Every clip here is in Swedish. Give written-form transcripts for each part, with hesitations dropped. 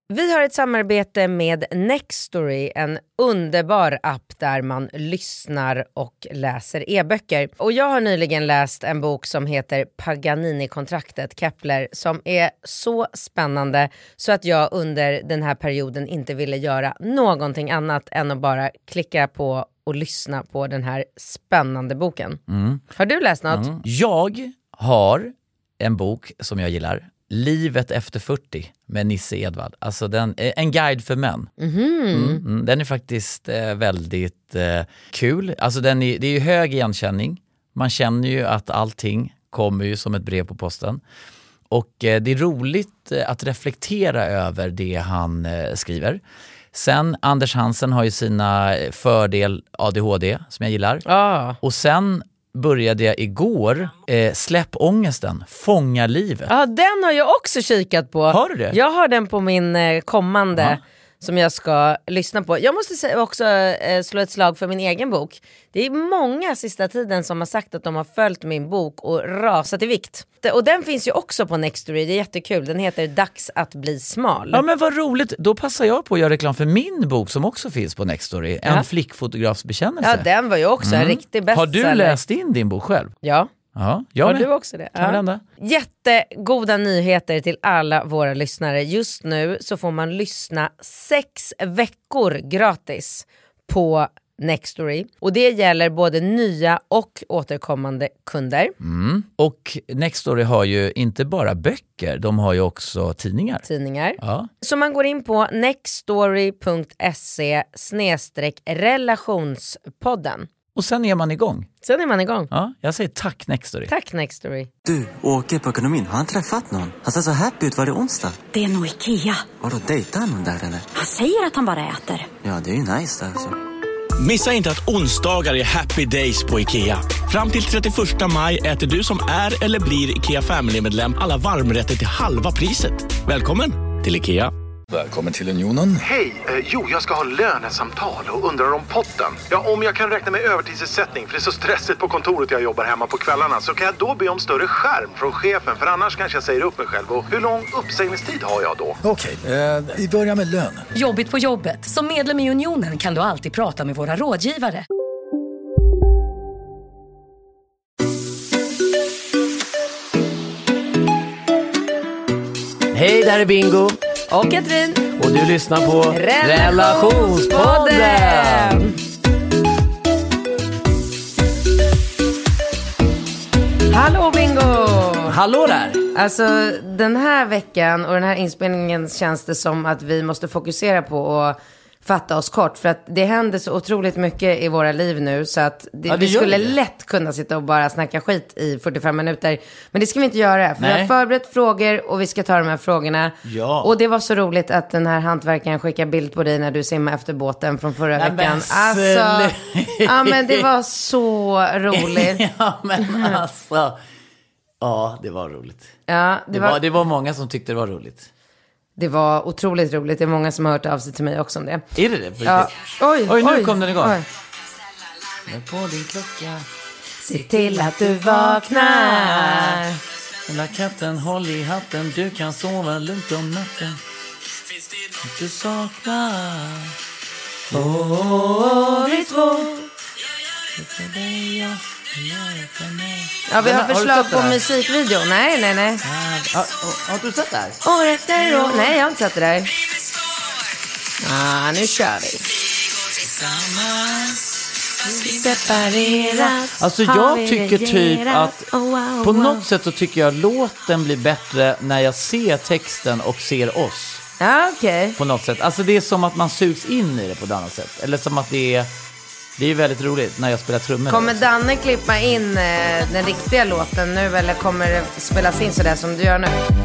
Vi har ett samarbete med Nextory, en underbar app där man lyssnar och läser e-böcker. Och jag har nyligen läst en bok som heter Paganini-kontraktet, Kepler, som är så spännande så att jag under den här perioden inte ville göra någonting annat än att bara klicka på och lyssna på den här spännande boken. Har du läst något? Jag har en bok som jag gillar. Livet efter 40 med Nisse Edvard. Alltså en guide för män. Den är faktiskt väldigt kul. Alltså det är ju hög igenkänning. Man känner ju att allting kommer ju som ett brev på posten. Och det är roligt att reflektera över det han skriver. Sen Anders Hansen har ju sina fördel ADHD som jag gillar. Och sen började jag igår Släpp ångesten, fånga livet. Ja, den har jag också kikat på. Har du det? Jag har den på min kommande som jag ska lyssna på. Jag måste också slå ett slag för min egen bok. Det är många sista tiden som har sagt att de har följt min bok och rasat i vikt. Och den finns ju också på Nextory, det är jättekul. Den heter Dags att bli smal. Ja, men vad roligt. Då passar jag på att göra reklam för min bok som också finns på Nextory. En flickfotografs bekännelse. Ja, den var ju också en riktig bestseller. Har du läst in din bok själv? Ja. Ja, jag har med. du också det? Ja. Jättegoda nyheter till alla våra lyssnare. Just nu så får man lyssna 6 veckor gratis på Nextory. Och det gäller både nya och återkommande kunder. Och Nextory har ju inte bara böcker, de har ju också tidningar. Ja. Så man går in på nextory.se/relationspodden. Och sen är man igång. Ja, jag säger tack Nextory. Tack Nextory. Du, Åke på ekonomin, har han träffat någon? Han ser så happy ut, var det onsdag? Det är nog Ikea. Vadå, dejtar han någon där eller? Han säger att han bara äter. Ja, det är ju nice alltså. Missa inte att onsdagar är happy days på Ikea. Fram till 31 maj äter du som är eller blir Ikea Family-medlem alla varmrätter till halva priset. Välkommen till Ikea. Välkommen till Unionen. Hej, jag ska ha lönesamtal och undrar om potten. Ja, om jag kan räkna med övertidsersättning för det är så stressigt på kontoret jag jobbar hemma på kvällarna, så kan jag då be om större skärm från chefen, för annars kanske jag säger upp mig själv. Och hur lång uppsägningstid har jag då? Okej, vi börjar med lön. Jobbigt på jobbet. Som medlem i Unionen kan du alltid prata med våra rådgivare. Hej, där är Bingo. Och Katrin. Och du lyssnar på Relationspodden. Hallå Bingo. Hallå där. Alltså den här veckan och den här inspelningen känns det som att vi måste fokusera på att fatta oss kort. För att det händer så otroligt mycket i våra liv nu. Så att vi skulle lätt kunna sitta och bara snacka skit i 45 minuter. Men det ska vi inte göra. För vi har förberett frågor och vi ska ta de här frågorna. Ja. Och det var så roligt att den här hantverkaren skickade bild på dig när du simmade efter båten från förra veckan. Alltså, ja men det var så roligt. Ja men alltså. Ja, det var roligt. Ja, det var många som tyckte det var roligt. Det var otroligt roligt. Det är många som har hört av sig till mig också om det. Är det? Ja. Oj, nu kom den igång. Oj. På din klocka. Se till att du vaknar. Lilla katten, håll i hatten. Du kan sova lugnt om natten. Du saknar. Vi två. Ja, vi har förslag på musikvideo. Nej. Har du sett det här? År efter år. Nej, jag har inte sett det där. Nu kör vi. Separerat. Alltså jag tycker typ att på något sätt så tycker jag låten blir bättre när jag ser texten och ser oss. Ja, okej. På något sätt. Alltså det är som att man sugs in i det på ett annat sätt. Eller som att det är väldigt roligt när jag spelar trummor. Kommer Danne klippa in den riktiga låten nu, eller kommer det spelas in sådär som du gör nu?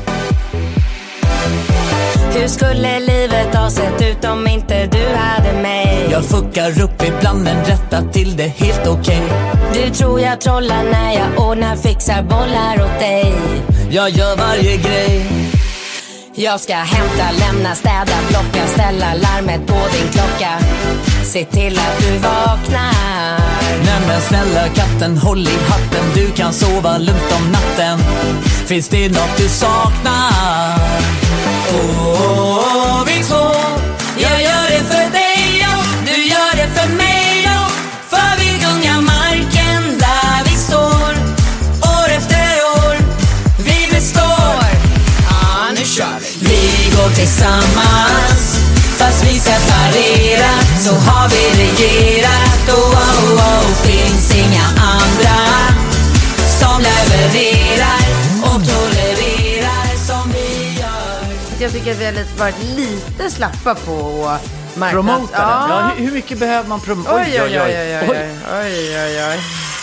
Hur skulle livet ha sett ut om inte du hade mig? Jag fuckar upp ibland men rättar till det helt okej. Du tror jag trollar när jag ordnar, fixar bollar åt dig. Jag gör varje grej. Jag ska hämta, lämna, städa, plocka, ställa larmet på din klocka. Se till att du vaknar. Nej men snälla katten, håll i hatten. Du kan sova lugnt om natten. Finns det något du saknar? Vi tillsammans. Fast vi separerat så har vi regerat. Finns inga andra som levererar och tolererar som vi gör. Jag tycker att vi har varit lite slappa på Promota den. Ja, hur mycket behöver man promota? Oj.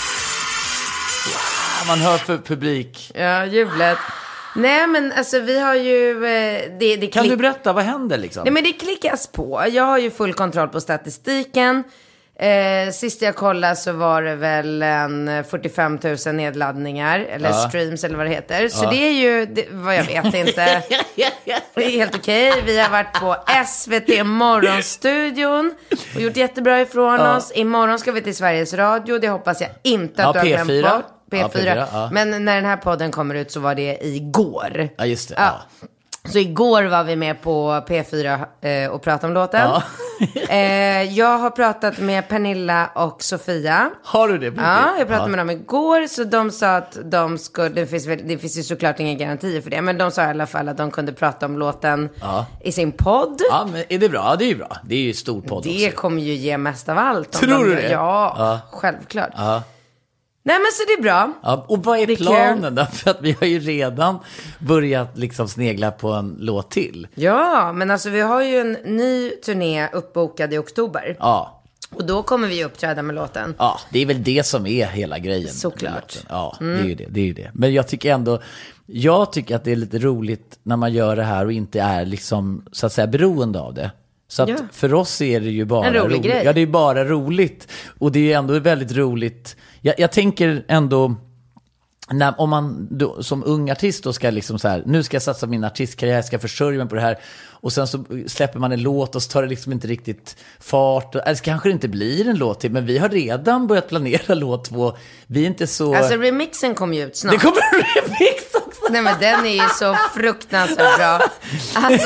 Man hör för publik. Ja, jublet. Nej, men alltså vi har ju... Kan du berätta, vad händer liksom? Nej, men det klickas på. Jag har ju full kontroll på statistiken. Sist jag kollade så var det väl 45 000 nedladdningar. Eller streams eller vad det heter. Så det är ju, vad jag vet inte. Det är helt okej. Vi har varit på SVT Morgonstudion och gjort jättebra ifrån oss. Imorgon ska vi till Sveriges Radio. Det hoppas jag inte att du har glömt bort. P4. Men när den här podden kommer ut så var det igår. Ja, just det. Ja. Så igår var vi med på P4 och pratade om låten. Jag har pratat med Pernilla och Sofia. Har du det? Ja, jag pratade med dem igår. Så de sa att de skulle, det finns ju såklart inga garantier för det. Men de sa i alla fall att de kunde prata om låten i sin podd. Ja, men är det bra? Ja, det är ju bra. Det är ju stor podd det också. Kommer ju ge mest av allt. Tror du det? Ja, självklart. Nej, men så det är bra. Ja, och vad är planen då? För att vi har ju redan börjat liksom snegla på en låt till. Ja, men alltså vi har ju en ny turné uppbokad i oktober. Ja. Och då kommer vi uppträda med låten. Ja, det är väl det som är hela grejen. Såklart. Ja, det är ju det. Men jag tycker att det är lite roligt när man gör det här och inte är liksom, så att säga, beroende av det. Så att för oss är det ju bara en rolig grej. Ja, det är bara roligt. Och det är ändå väldigt roligt. Jag tänker ändå, om man då, som ung artist då ska liksom så här, nu ska jag satsa min artistkarriär, jag ska försörja mig på det här. Och sen så släpper man en låt och så tar det liksom inte riktigt fart. Eller kanske det inte blir en låt till, men vi har redan börjat planera låt 2. Vi är inte så... Alltså remixen kommer ju ut snart. Det kommer en remix också. Nej, men den är ju så fruktansvärt bra. Alltså...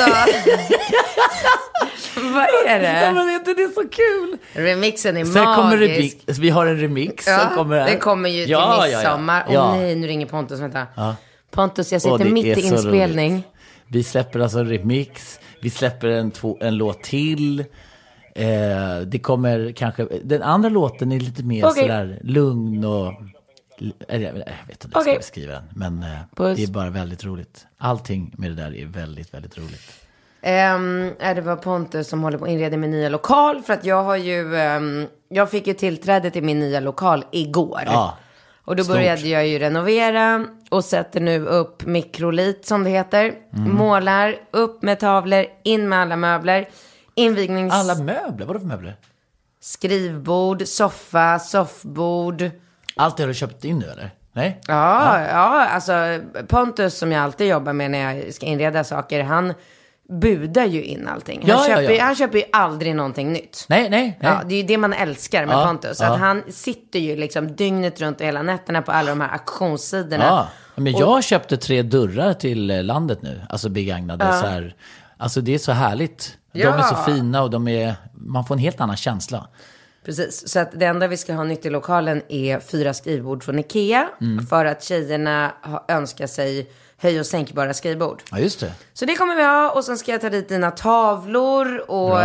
Vad är det? Ja, men inte det är så kul. Remixen är sen magisk. Vi har en remix som kommer här. Det kommer ju till midsommar. Nej, nu ringer Pontus, vänta. Pontus, jag sitter mitt i inspelning. Roligt. Vi släpper alltså en remix. Vi släpper en låt till. Det kommer kanske... Den andra låten är lite mer sådär lugn och... Jag vet inte hur jag ska beskriva den. Men det är bara väldigt roligt. Allting med det där är väldigt, väldigt roligt. Det var Pontus som håller på att inreda min nya lokal. För att jag har ju... jag fick ju tillträde till min nya lokal igår. Ja, och då började jag ju renovera. Och sätter nu upp mikrolit som det heter. Målar, upp med tavlor, in med alla möbler. Alla möbler? Vadå för möbler? Skrivbord, soffa, soffbord. Allt har du köpt in nu eller? Nej? Ja, alltså Pontus som jag alltid jobbar med när jag ska inreda saker, han budar ju in allting. Han köper ju aldrig någonting nytt. Nej. Ja, det är ju det man älskar med Pontus. Att han sitter ju liksom dygnet runt och hela nätterna på alla de här auktionssidorna. Ja, men jag köpte 3 dörrar till landet nu. Alltså begagnade så här. Alltså det är så härligt. De är så fina och man får en helt annan känsla. Precis, så att det enda vi ska ha nytt i lokalen är 4 skrivbord från Ikea. För att tjejerna önskar sig höj- och sänkbara skrivbord. Ja, just det. Så det kommer vi ha. Och sen ska jag ta dit dina tavlor och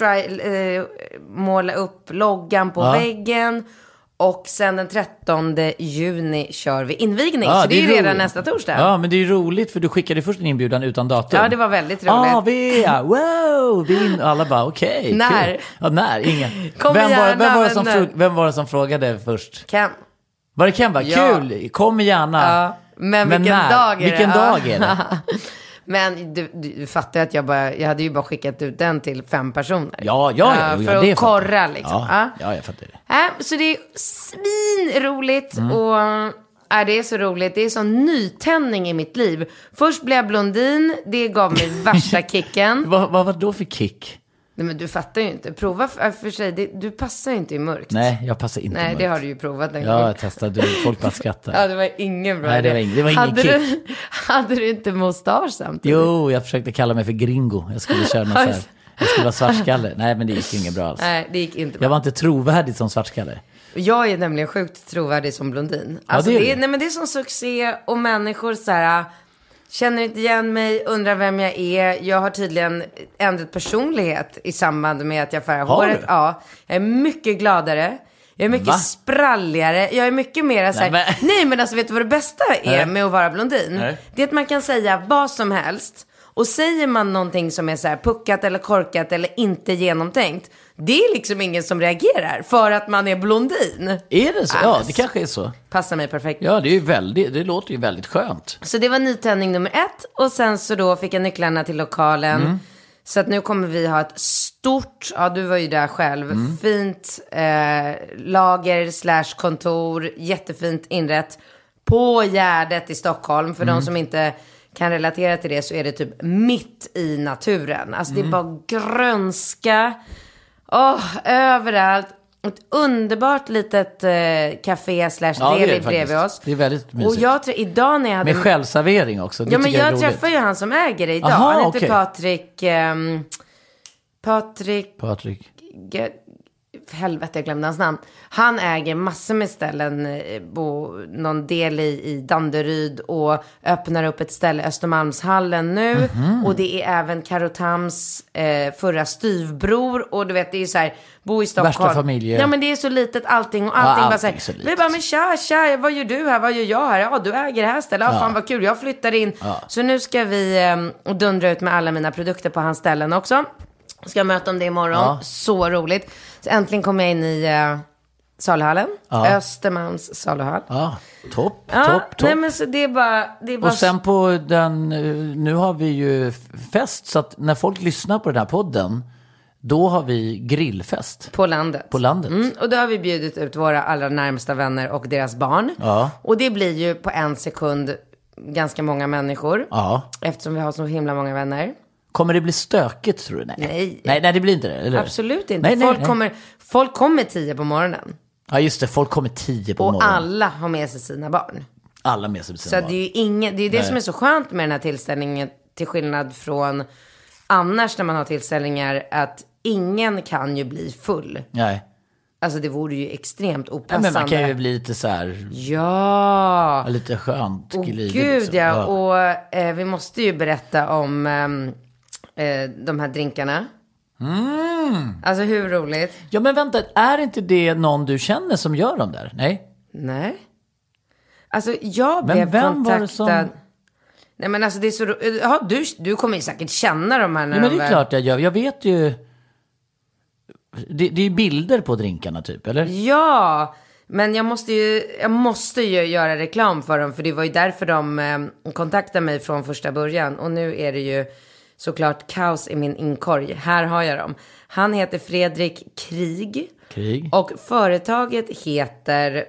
måla upp loggan på väggen. Och sen den 13 juni kör vi invigning. Så det är redan nästa torsdag. Ja, men det är roligt för du skickade först en inbjudan utan datum. Ja, det var väldigt roligt. Wow, alla bara okej. När? Cool. Ja, när? Ingen. Vem var det som frågade först? Ken. Var det Ken? Kul, kom gärna. Ja, men vilken dag är det? Vilken dag är det? Men du fattar att jag hade ju bara skickat ut den till 5 personer. Ja, för att korra liksom. Ja, jag fattar det. Så det är svinroligt och det är så roligt. Det är sån nytändning i mitt liv. Först blev jag blondin, det gav mig värsta kicken. Vad var då för kick? Nej, men du fattar ju inte. Prova för sig. Du passar ju inte i mörkt. Nej, jag passar inte i mörkt. Nej, det har du ju provat en gång. Ja, jag testade. Folk bara skrattar. Ja, det var ingen bra. Nej, det var ingen kick. Hade du inte mustasch samtidigt? Jo, jag försökte kalla mig för gringo. Jag skulle köra något så här. Jag skulle vara svartskalle. Nej, men det gick inget bra alls. Nej, det gick inte bra. Jag var inte trovärdig som svartskalle. Jag är nämligen sjukt trovärdig som blondin. Alltså, det är som succé och människor så här Känner inte igen mig, undrar vem jag är. Jag har tydligen ändrat personlighet i samband med att jag färgar håret. Du? Ja, jag är mycket gladare. Jag är mycket spralligare. Jag är mycket mer så här. Nej, men alltså vet du vad det bästa är med att vara blondin? Nej. Det är att man kan säga vad som helst. Och säger man någonting som är så här puckat eller korkat eller inte genomtänkt, det är liksom ingen som reagerar för att man är blondin. Är det så? Ja, det kanske är så. Passar mig perfekt. Ja, det låter ju väldigt skönt. Så det var nytändning nummer 1. Och sen så då fick jag nycklarna till lokalen. Så att nu kommer vi ha ett stort, ja du var ju där själv, fint lager / kontor, jättefint inrätt på Gärdet i Stockholm. För de som inte kan relatera till det så är det typ mitt i naturen. Alltså det är bara grönska överallt. Ett underbart litet café / deli bredvid oss. Det är väldigt mysigt. Och jag tror idag när jag hade... Med självservering också. Ja, men jag träffar ju han som äger det idag. Aha, han heter Patrik. Helvete, jag glömde hans namn. Han äger massor med ställen på någon del i Danderyd och öppnar upp ett ställe i Östermalmshallen nu. Och det är även Karotams förra styvbror. Och du vet, det är ju så här, bo i Stockholm. Värsta familjer. Ja, men det är så litet allting och allting bara så här. Vi bara, men tja, vad gör du här? Vad gör jag här? Ja, du äger det här stället. Ja, fan vad kul, jag flyttar in. Så nu ska vi dundra ut med alla mina produkter på hans ställen också. Ska möta om det imorgon. Så roligt. Så äntligen kommer jag in i saluhallen. Östermalms saluhall. Topp. Nej, men så det är bara och sen på den, nu har vi ju fest. Så att när folk lyssnar på den här podden, då har vi grillfest. På landet. Och då har vi bjudit ut våra allra närmsta vänner och deras barn. Och det blir ju på en sekund ganska många människor. Eftersom vi har så himla många vänner. Kommer det bli stökigt, tror du? Nej, det blir inte det, eller? Absolut inte. Folk kommer 10 på morgonen. Ja, just det. Folk kommer 10 på morgonen. Och alla har med sig sina barn. Alla med sig sina barn. Så det är ju det som är så skönt med den här tillställningen, till skillnad från annars när man har tillställningar, att ingen kan ju bli full. Nej. Alltså det vore ju extremt opassande. Men man kan ju bli lite så här... Ja. Lite skönt. Gud, liksom. Ja. Och vi måste ju berätta om de här drinkarna. Alltså hur roligt? Ja, men vänta, är inte det någon du känner som gör dem där? Nej. Alltså jag blev kontaktad. Nej, men alltså det är så... Ja, du kommer ju säkert känna de här. Ja, men det är klart jag gör. Jag vet ju... Det är ju bilder på drinkarna typ, eller? Ja, men jag måste ju göra reklam för dem. För det var ju därför de kontaktade mig från första början. Och nu är det ju såklart kaos i min inkorg. Här har jag dem. Han heter Fredrik Krig. Och företaget heter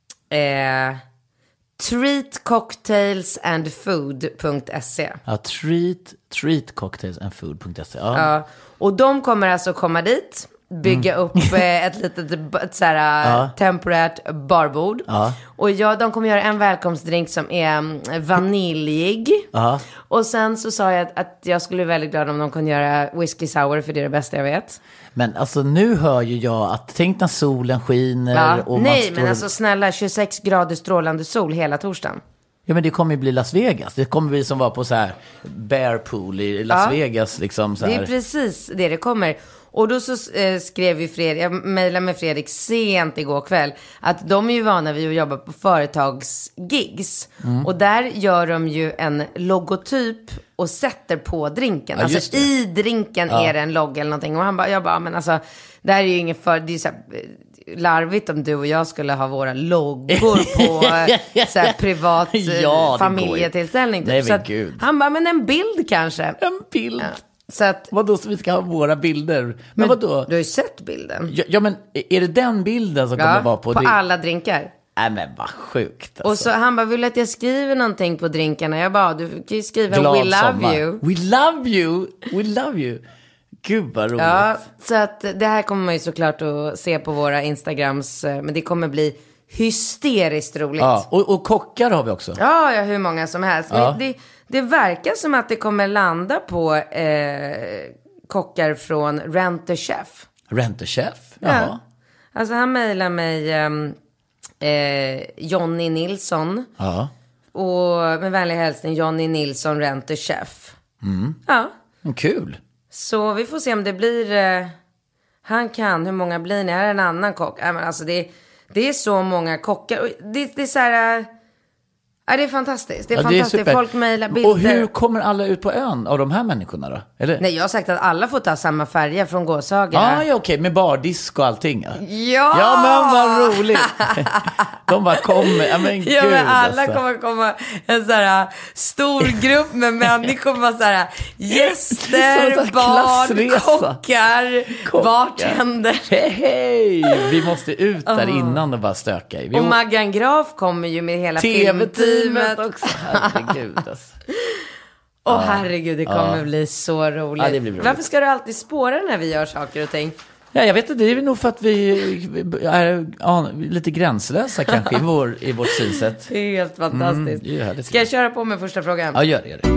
treatcocktailsandfood.se. Ja, treatcocktailsandfood.se. Ja, och de kommer alltså komma dit, bygga upp ett litet temporärt barbord. Och de kommer göra en välkomstdrink som är vaniljig. Och sen så sa jag att jag skulle bli väldigt glad om de kunde göra whisky sour, för det är det bästa jag vet. Men alltså nu hör ju jag att tänk när solen skiner. Och nej, men alltså snälla, 26 grader strålande sol hela torsdagen. Ja, men det kommer ju bli Las Vegas. Det kommer vi som var på så här bear pool i Las Vegas. Liksom, så här. Det är precis det kommer. Och då så skrev vi jag mejlade med Fredrik sent igår kväll att de är ju vana vid att jobba på företagsgigs. Och där gör de ju en logotyp och sätter på drinken. Alltså i drinken är det en logga eller någonting. Och jag bara, men alltså, det här är ju ingen det är så här larvigt om du och jag skulle ha våra loggor på så här privat familjetillställning. Typ. Nej, så att han bara, men en bild kanske. En bild. Ja. Så att, vadå, så vi ska ha våra bilder? Men vadå? Du har ju sett bilden. Ja, men är det den bilden som kommer vara på alla drinkar? Nej, men vad sjukt alltså. Och så han bara, vill att jag skriver någonting på drinkarna? Jag bara, du kan ju skriva glad We love sommar. You. We love you. We love you. Gud vad roligt. Ja, så att det här kommer man ju såklart att se på våra Instagrams. Men det kommer bli hysteriskt roligt. Ja, och kockar har vi också. Ja, hur många som helst. Ja. Men det verkar som att det kommer landa på kockar från Rent a Chef. Rent a Chef? Ja. Alltså han mejlar mig Jonny Nilsson. Ja. Och med vänlig hälsning Johnny Nilsson, Renter chef. Ja. Kul. Så vi får se om det blir... han kan, hur många blir ni? Här är en annan kock. Men alltså det är så många kockar. Och det är så här... Ja, det är fantastiskt. Det är fantastiskt. Det är folk mejlar bilder. Och hur kommer alla ut på ön av de här människorna då? Eller? Nej, jag har sagt att alla får ta samma färger från Gåshaga. Ja, okej. Med bardisk och allting. Ja! Ja, men vad roligt. De bara kommer. Ja, men gud. Ja, men alla alltså. kommer komma en så här stor grupp med människor. Kommer så här gäster, barn, kockar, bartender. Hej! Vi måste ut där innan och bara stöka. Och Maggan Graf kommer ju med hela TV-teamet också. Herregud alltså. Herregud, det kommer bli så roligt. Ja, det blir roligt. Varför ska du alltid spåra när vi gör saker och ting? Ja, jag vet inte, det är nog för att vi är lite gränslösa kanske i vårt synsätt. Det är helt fantastiskt. Det är härligt. Ska jag köra på med första frågan? Ja, gör det.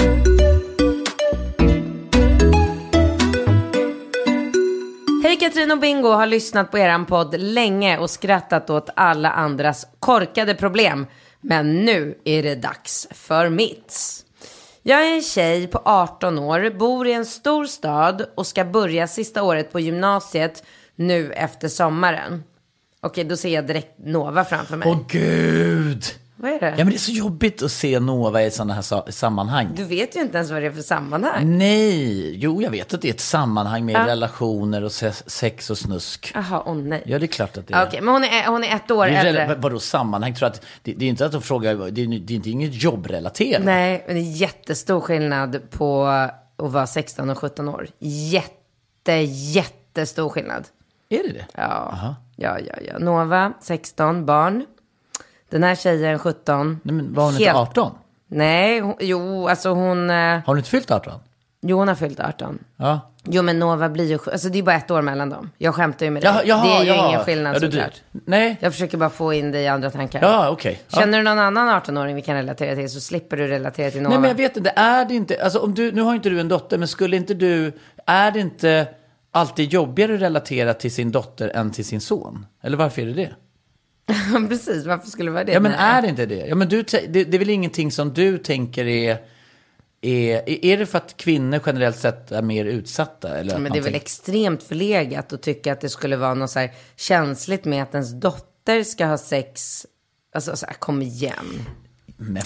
Hej, Katrin och Bingo har lyssnat på eran podd länge och skrattat åt alla andras korkade problem. Men nu är det dags för mitt. Jag är en tjej på 18 år, bor i en stor stad och ska börja sista året på gymnasiet nu efter sommaren. Okej, då ser jag direkt Nova framför mig. Åh gud! Vad är det? Ja, men det är så jobbigt att se Nova i sådana här sammanhang. Du vet ju inte ens vad det är för sammanhang. Nej, jo jag vet att det är ett sammanhang med relationer och sex och snusk. Jaha, nej. Ja, det är klart att det är. Okej, men hon är ett år äldre. Vadå sammanhang? Tror att det är inte att de frågar, det är inte inget jobbrelaterat. Nej, men det är jättestor skillnad på att vara 16 och 17 år. Jättestor skillnad. Är det? Ja. Aha. Ja. Nova, 16, barn. Den här tjejen 17. Nej, men var hon inte 18? Nej, alltså hon... Har hon inte fyllt 18? Jo, hon har fyllt 18. Ja. Jo, men Nova blir ju... Alltså det är bara ett år mellan dem. Jag skämtar ju med det. Det är ju ingen skillnad såklart. Nej. Jag försöker bara få in dig i andra tankar. Ja, okej. Känner du någon annan 18-åring vi kan relatera till så slipper du relatera till Nova. Nej, men jag vet inte. Är det inte... Alltså om nu har inte du en dotter, men skulle inte du... Är det inte alltid jobbigare att relatera till sin dotter än till sin son? Eller varför är det det? Precis, varför skulle det vara det? Ja, men är det inte det? Ja, men det är väl ingenting som du tänker är det för att kvinnor generellt sett är mer utsatta? Eller men det är väl extremt förlegat att tycka att det skulle vara något så här känsligt med att ens dotter ska ha sex. Alltså så här, kom igen. Men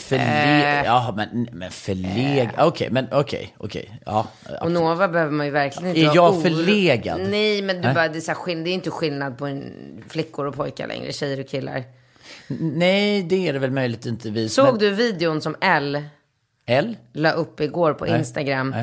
okej. Ja, och Nova behöver man ju verkligen inte är jag förlegad? Nej, men bara, det är inte skillnad på flickor och pojkar längre, tjejer och killar. Nej, det är det väl möjligt inte vi. Såg du videon som L la upp igår på Instagram?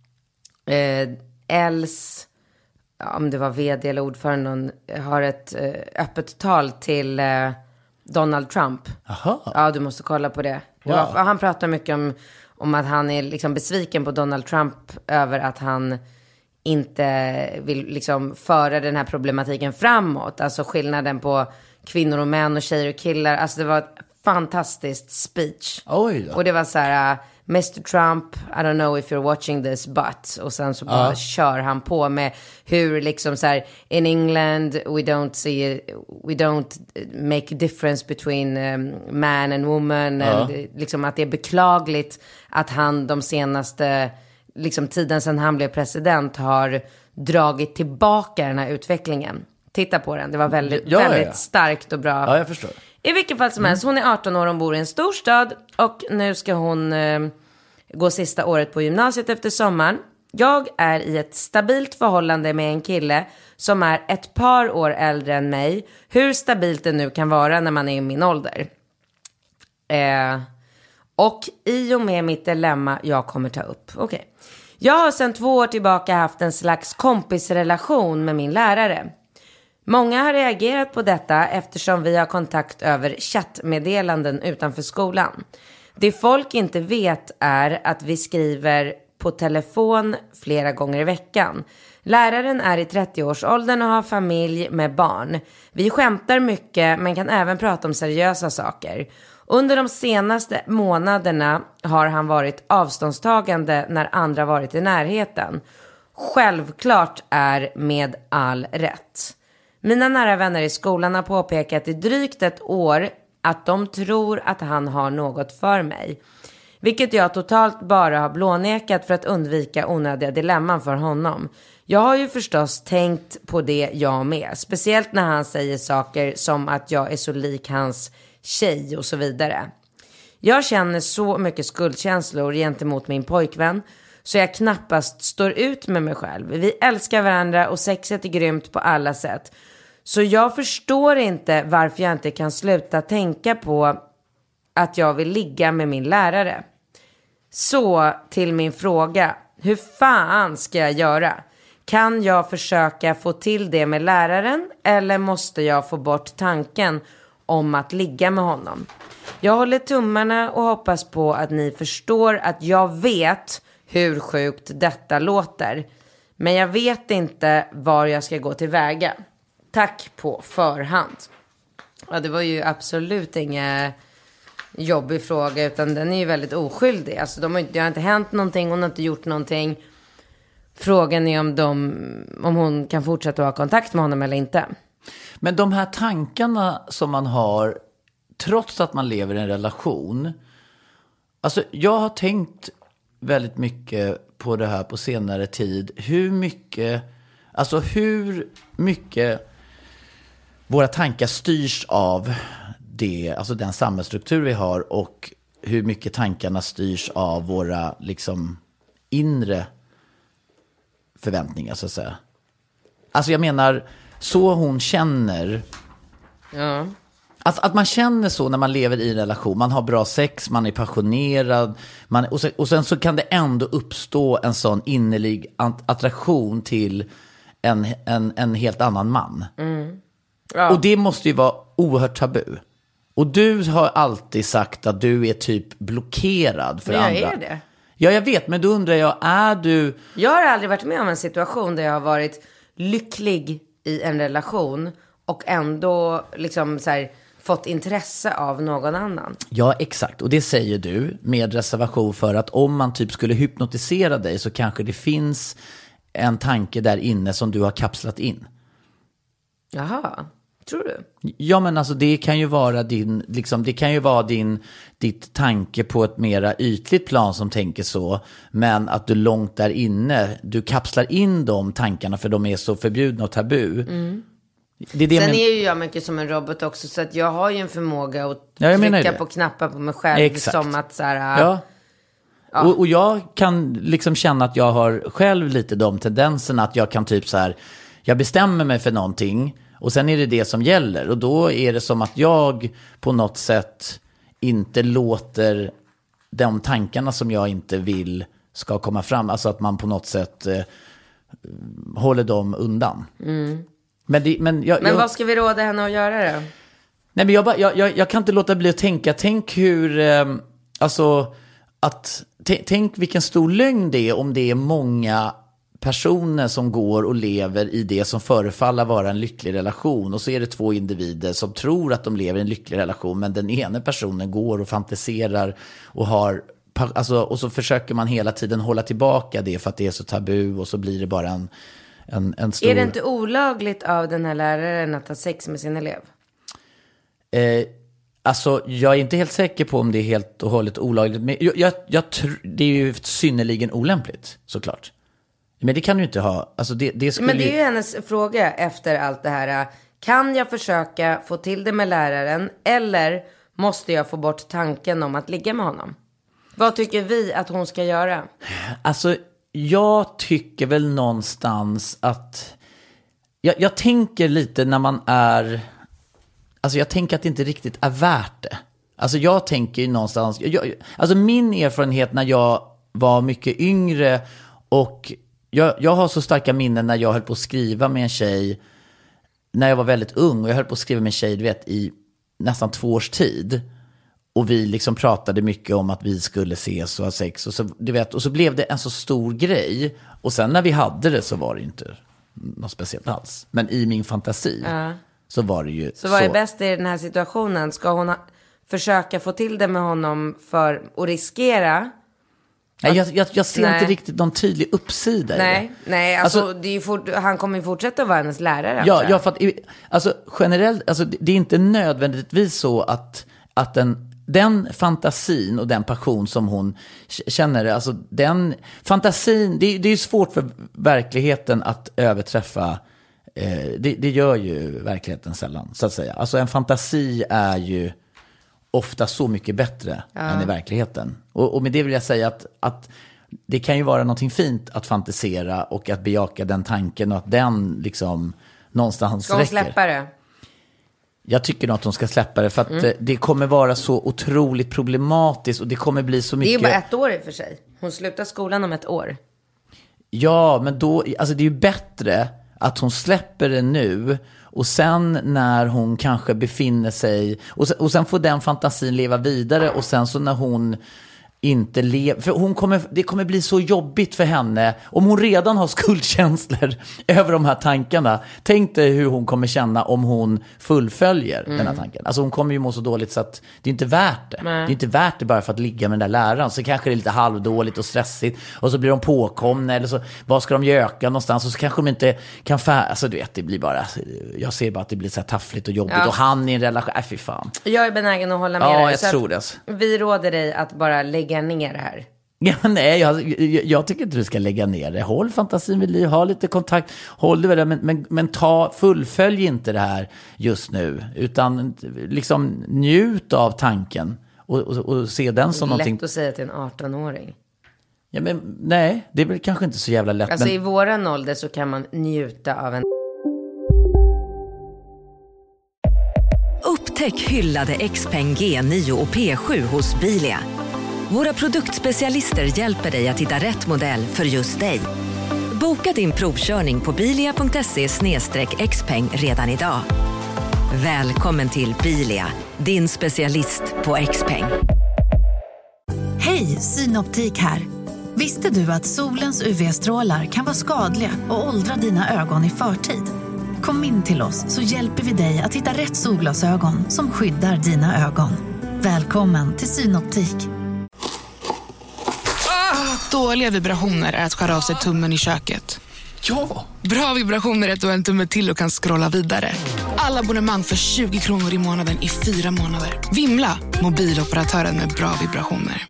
Els, om det var vd eller ordförande, har ett öppet tal till Donald Trump. Aha. Ja, du måste kolla på det. Han pratar mycket om att han är liksom besviken på Donald Trump över att han inte vill liksom föra den här problematiken framåt. Alltså skillnaden på kvinnor och män och tjejer och killar. Alltså det var ett fantastiskt speech. Oj då. Och det var så här... Mr. Trump, I don't know if you're watching this, but... Och sen så bara kör han på med hur liksom så här... In England, we don't make a difference between man and woman. And, liksom att det är beklagligt att han de senaste liksom, tiden sedan han blev president har dragit tillbaka den här utvecklingen. Titta på den, det var väldigt starkt och bra. Ja, jag förstår. I vilket fall som helst, hon är 18 år, hon bor i en stor stad och nu ska hon gå sista året på gymnasiet efter sommaren. Jag är i ett stabilt förhållande med en kille som är ett par år äldre än mig. Hur stabilt det nu kan vara när man är i min ålder. Och i och med mitt dilemma jag kommer ta upp. Okej. Jag har sedan 2 år tillbaka haft en slags kompisrelation med min lärare. Många har reagerat på detta eftersom vi har kontakt över chattmeddelanden utanför skolan. Det folk inte vet är att vi skriver på telefon flera gånger i veckan. Läraren är i 30-årsåldern och har familj med barn. Vi skämtar mycket men kan även prata om seriösa saker. Under de senaste månaderna har han varit avståndstagande när andra varit i närheten. Självklart är med all rätt. Mina nära vänner i skolan har påpekat i drygt ett år att de tror att han har något för mig. Vilket jag totalt bara har blånekat för att undvika onödiga dilemman för honom. Jag har ju förstås tänkt på det jag med. Speciellt när han säger saker som att jag är så lik hans tjej och så vidare. Jag känner så mycket skuldkänslor gentemot min pojkvän så jag knappast står ut med mig själv. Vi älskar varandra och sexet är grymt på alla sätt. Så jag förstår inte varför jag inte kan sluta tänka på att jag vill ligga med min lärare. Så till min fråga. Hur fan ska jag göra? Kan jag försöka få till det med läraren eller måste jag få bort tanken om att ligga med honom? Jag håller tummarna och hoppas på att ni förstår att jag vet hur sjukt detta låter. Men jag vet inte var jag ska gå tillväga. Tack på förhand. Ja, det var ju absolut ingen jobbig fråga utan den är ju väldigt oskyldig. Alltså det har inte hänt någonting, hon har inte gjort någonting. Frågan är om hon kan fortsätta ha kontakt med honom eller inte. Men de här tankarna som man har trots att man lever i en relation. Alltså jag har tänkt väldigt mycket på det här på senare tid. Hur mycket våra tankar styrs av det, alltså den samhällsstruktur vi har och hur mycket tankarna styrs av våra liksom inre förväntningar så att säga. Alltså jag menar så hon känner. Ja. Att man känner så när man lever i en relation. Man har bra sex, man är passionerad. Och sen så kan det ändå uppstå en sån innerlig attraktion till en helt annan man. Mm. Ja. Och det måste ju vara oerhört tabu. Och du har alltid sagt att du är typ blockerad för andra. Jag är det. Ja, jag vet. Men då undrar jag, är du... Jag har aldrig varit med om en situation där jag har varit lycklig i en relation och ändå liksom så här, fått intresse av någon annan. Ja, exakt. Och det säger du med reservation för att om man typ skulle hypnotisera dig så kanske det finns en tanke där inne som du har kapslat in. Jaha, tror du? Ja, men alltså det kan ju vara ditt tanke på ett mera ytligt plan som tänker så, men att du långt där inne, du kapslar in de tankarna för de är så förbjudna och tabu. Mm. Det är det. Sen är ju jag mycket som en robot också, så att jag har ju en förmåga att trycka på knappar på mig själv. Exakt. Som att så här... Ja. Ja. Och jag kan liksom känna att jag har själv lite de tendenserna att jag kan typ så här, jag bestämmer mig för någonting och sen är det som gäller. Och då är det som att jag på något sätt inte låter de tankarna som jag inte vill ska komma fram. Alltså att man på något sätt håller dem undan. Mm. Men vad ska vi råda henne att göra då? Nej, men jag kan inte låta bli att tänka. Tänk hur, tänk vilken stor lögn det är om det är många personer som går och lever i det som förefaller vara en lycklig relation. Och så är det två individer som tror att de lever i en lycklig relation, men den ena personen går och fantiserar och har... Alltså, och så försöker man hela tiden hålla tillbaka det för att det är så tabu och så blir det bara en stor... Är det inte olagligt av den här läraren att ha sex med sin elev? Alltså, jag är inte helt säker på om det är helt och hållet olagligt. Men det är ju synnerligen olämpligt, såklart. Men det kan du inte ha. Alltså, det skulle... Men det är ju hennes fråga efter allt det här. Kan jag försöka få till det med läraren eller måste jag få bort tanken om att ligga med honom? Vad tycker vi att hon ska göra? Alltså, jag tycker väl någonstans att... Jag tänker lite när man är... Alltså jag tänker att det inte riktigt är värt det. Alltså jag tänker någonstans... Alltså min erfarenhet när jag var mycket yngre och jag har så starka minnen när jag höll på att skriva med en tjej när jag var väldigt ung. Och jag höll på att skriva med en tjej, du vet, i nästan 2 års tid. Och vi liksom pratade mycket om att vi skulle ses och ha sex. Och så, du vet, och så blev det en så stor grej. Och sen när vi hade det så var det inte något speciellt alls. Men i min fantasi så var det ju så. Så vad är bäst i den här situationen? Ska hon försöka få till det med honom för att riskera Nej, jag ser inte riktigt någon tydlig uppsida i det. Nej, alltså det är han kommer ju fortsätta att vara hennes lärare. Ja, för att alltså, generellt, alltså, det är inte nödvändigtvis så att den fantasin och den passion som hon känner, alltså den fantasin, det är ju svårt för verkligheten att överträffa. Det gör ju verkligheten sällan, så att säga. Alltså en fantasi är ju ofta så mycket bättre än i verkligheten. Och med det vill jag säga att det kan ju vara någonting fint att fantisera och att bejaka den tanken och att den liksom någonstans ska hon släppa det? Jag tycker nog att hon ska släppa det för att det kommer vara så otroligt problematiskt och det kommer bli så mycket... Det är ju bara 1 år i och för sig. Hon slutar skolan om 1 år. Ja, men då, alltså det är ju bättre att hon släpper det nu och sen när hon kanske befinner sig och sen får den fantasin leva vidare och sen så när hon inte lever, för det kommer bli så jobbigt för henne om hon redan har skuldkänslor över de här tankarna. Tänk dig hur hon kommer känna om hon fullföljer den här tanken. Alltså hon kommer ju må så dåligt så att det är inte värt det. Nej. Det är inte värt det bara för att ligga med den där läraren. Så kanske det är lite halvdåligt och stressigt och så blir de påkomna eller så, vad ska de göka någonstans och så kanske de inte kan alltså du vet, det blir bara, jag ser bara att det blir så här taffligt och jobbigt och han i en relation, fy fan. Jag är benägen att hålla med dig. Ja, jag tror det. Vi råder dig att bara lägga ner det här. Ja, nej, jag tycker inte du ska lägga ner det. Håll fantasin vid liv, ha lite kontakt, håll det väl, men fullfölj inte det här just nu, utan liksom njut av tanken och se den som någonting. Lätt att säga till en 18-åring. Ja, men nej, det är väl kanske inte så jävla lätt. Alltså men... i våran ålder så kan man njuta av en... Upptäck hyllade XPeng G9 och P7 hos Bilia. Våra produktspecialister hjälper dig att hitta rätt modell för just dig. Boka din provkörning på bilia.se/xpeng redan idag. Välkommen till Bilia, din specialist på XPeng. Hej, Synoptik här. Visste du att solens UV-strålar kan vara skadliga och åldra dina ögon i förtid? Kom in till oss så hjälper vi dig att hitta rätt solglasögon som skyddar dina ögon. Välkommen till Synoptik. Dåliga vibrationer är att skära av sig tummen i köket. Ja! Bra vibrationer är att du har en tumme till och kan scrolla vidare. Alla abonnemang för 20 kronor i månaden i 4 månader. Vimla, mobiloperatören med bra vibrationer.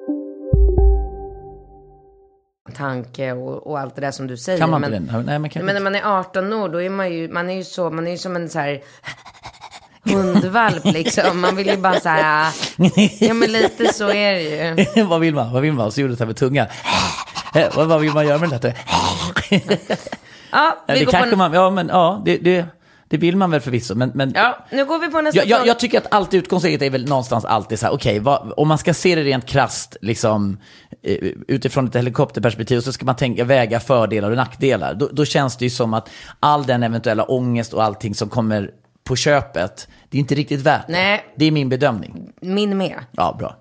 Tanke och allt det där som du säger. Kan man inte det? Nej, men när man är 18 år, då är man är ju som en så här hundvalp liksom. Man vill ju bara så här, ja men lite så är det ju. Vad vill man? Så gjorde det så här med tunga. Vad vill man göra med det? Ja, det kanske man, ja men ja, det vill man väl förvisso, men ja, nu går vi på nästa fråga. Jag tycker att allt utgångsläget är väl någonstans alltid så här, okej, om man ska se det rent krasst liksom utifrån ett helikopterperspektiv, så ska man väga fördelar och nackdelar. Då känns det ju som att all den eventuella ångest och allting som kommer på köpet, det är inte riktigt värt det. Nej. Det är min bedömning. Min med. Ja, bra.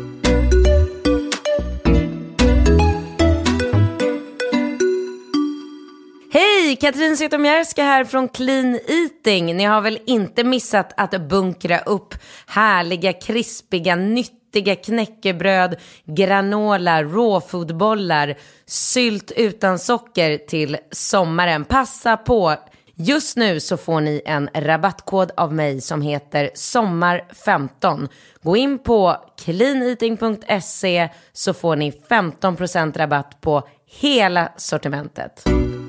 Hej, Katrin Zytomierska här från Clean Eating. Ni har väl inte missat att bunkra upp härliga, krispiga, nyttiga knäckebröd, granola, råfodbollar, sylt utan socker till sommaren. Passa på! Just nu så får ni en rabattkod av mig som heter sommar15. Gå in på cleaneating.se så får ni 15% rabatt på hela sortimentet.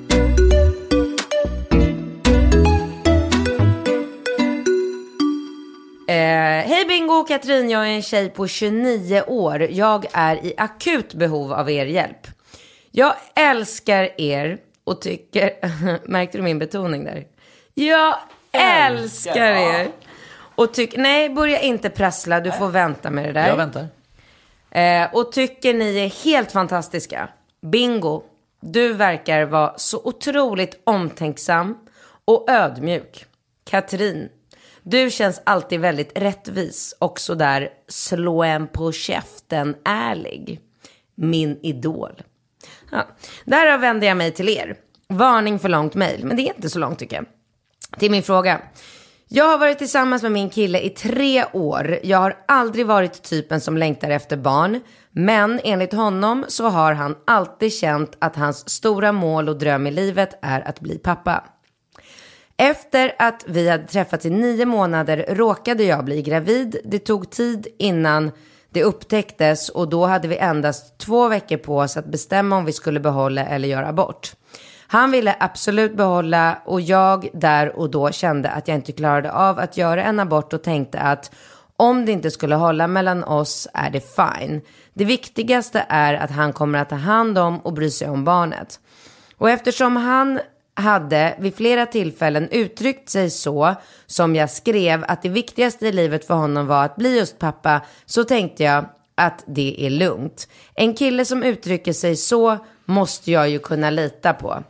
Hej Bingo, Katrin, jag är en tjej på 29 år. Jag är i akut behov av er hjälp. Jag älskar er och tycker... Märkte du min betoning där? Jag älskar er. Och nej, börja inte prassla. Du får vänta med det där. Jag väntar. Och tycker ni är helt fantastiska. Bingo, du verkar vara så otroligt omtänksam och ödmjuk. Katrin, du känns alltid väldigt rättvis och så där slå en på käften ärlig. Min idol. Ja, där vände jag mig till er. Varning för långt mejl, men det är inte så långt tycker jag. Till min fråga. Jag har varit tillsammans med min kille i 3 år. Jag har aldrig varit typen som längtar efter barn. Men enligt honom så har han alltid känt att hans stora mål och dröm i livet är att bli pappa. Efter att vi hade träffats i 9 månader råkade jag bli gravid. Det tog tid innan det upptäcktes och då hade vi endast 2 veckor på oss att bestämma om vi skulle behålla eller göra abort. Han ville absolut behålla och jag där och då kände att jag inte klarade av att göra en abort och tänkte att om det inte skulle hålla mellan oss är det fine. Det viktigaste är att han kommer att ta hand om och bry sig om barnet. Och eftersom han hade vid flera tillfällen uttryckt sig så som jag skrev att det viktigaste i livet för honom var att bli just pappa, så tänkte jag att det är lugnt. En kille som uttrycker sig så måste jag ju kunna lita på.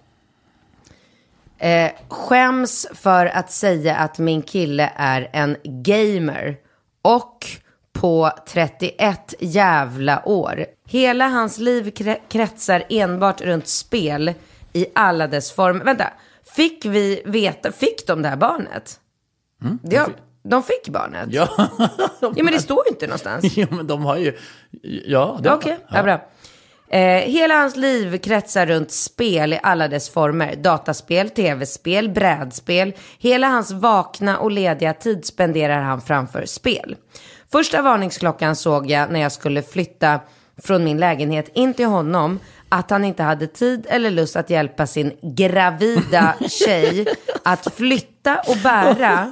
Skäms för att säga att min kille är en gamer och på 31 jävla år. Hela hans liv kretsar enbart runt spel i alla dess former. Vänta, fick de det här barnet? De fick barnet? Ja. Ja, men det står ju inte någonstans. Ja, men de har ju... Ja, det Okej, ja, bra. Hela hans liv kretsar runt spel i alla dess former. Dataspel, tv-spel, brädspel. Hela hans vakna och lediga tid spenderar han framför spel. Första varningsklockan såg jag när jag skulle flytta från min lägenhet in till honom att han inte hade tid eller lust att hjälpa sin gravida tjej att flytta och bära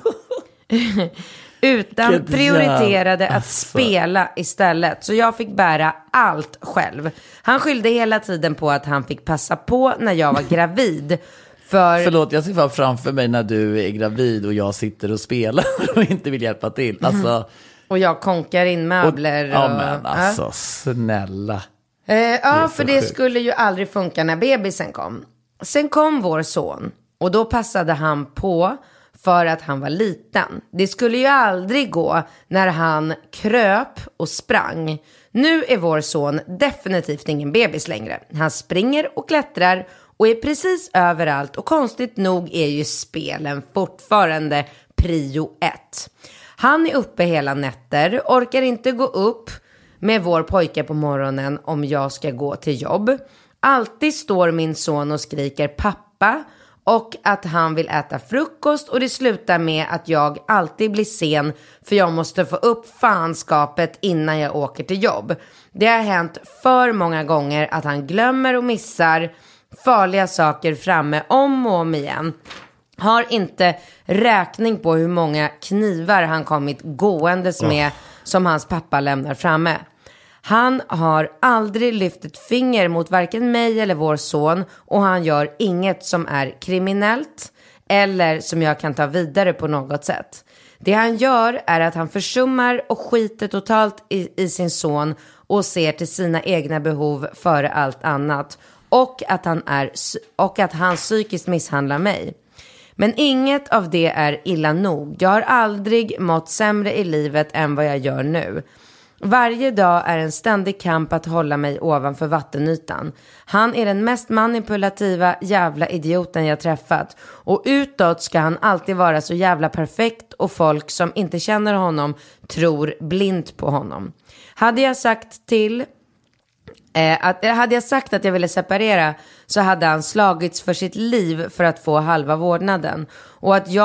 utan prioriterade att spela istället. Så jag fick bära allt själv. Han skyllde hela tiden på att han fick passa på när jag var gravid. Förlåt, jag ser bara framför mig när du är gravid och jag sitter och spelar och inte vill hjälpa till. Alltså... Och jag konkar in möbler. Ja, men alltså, snälla. Ja, för det skulle ju aldrig funka när bebisen kom. Sen kom vår son och då passade han på för att han var liten. Det skulle ju aldrig gå när han kröp och sprang. Nu är vår son definitivt ingen bebis längre. Han springer och klättrar och är precis överallt. Och konstigt nog är ju spelen fortfarande prio 1. Han är uppe hela nätter, orkar inte gå upp med vår pojke på morgonen om jag ska gå till jobb. Alltid står min son och skriker pappa och att han vill äta frukost, och det slutar med att jag alltid blir sen för jag måste få upp fanskapet innan jag åker till jobb. Det har hänt för många gånger att han glömmer och missar farliga saker framme om och om igen. Har inte räkning på hur många knivar han kommit gåendes med som hans pappa lämnar framme. Han har aldrig lyft ett finger mot varken mig eller vår son, och han gör inget som är kriminellt eller som jag kan ta vidare på något sätt. Det han gör är att han försummar och skiter totalt i sin son och ser till sina egna behov före allt annat, och att han psykiskt misshandlar mig. Men inget av det är illa nog. Jag har aldrig mått sämre i livet än vad jag gör nu. Varje dag är en ständig kamp att hålla mig ovanför vattenytan. Han är den mest manipulativa jävla idioten jag träffat. Och utåt ska han alltid vara så jävla perfekt, och folk som inte känner honom tror blint på honom. Hade jag sagt att jag ville separera, så hade han slagits för sitt liv för att få halva vårdnaden, och att